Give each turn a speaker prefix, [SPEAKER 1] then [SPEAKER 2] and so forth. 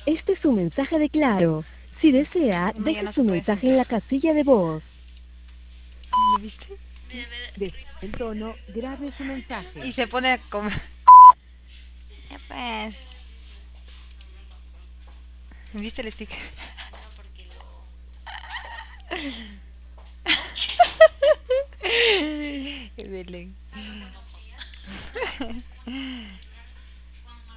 [SPEAKER 1] Este es un mensaje de Claro. Si desea,
[SPEAKER 2] No, ya
[SPEAKER 1] deje
[SPEAKER 2] no se
[SPEAKER 1] su
[SPEAKER 2] puede
[SPEAKER 1] mensaje en
[SPEAKER 2] sentar.
[SPEAKER 1] la casilla de voz.
[SPEAKER 2] ¿Lo viste?
[SPEAKER 1] Después del tono, grabe su mensaje.
[SPEAKER 2] Y se pone a comer. Ya pues. ¿Viste el sticker? Belén.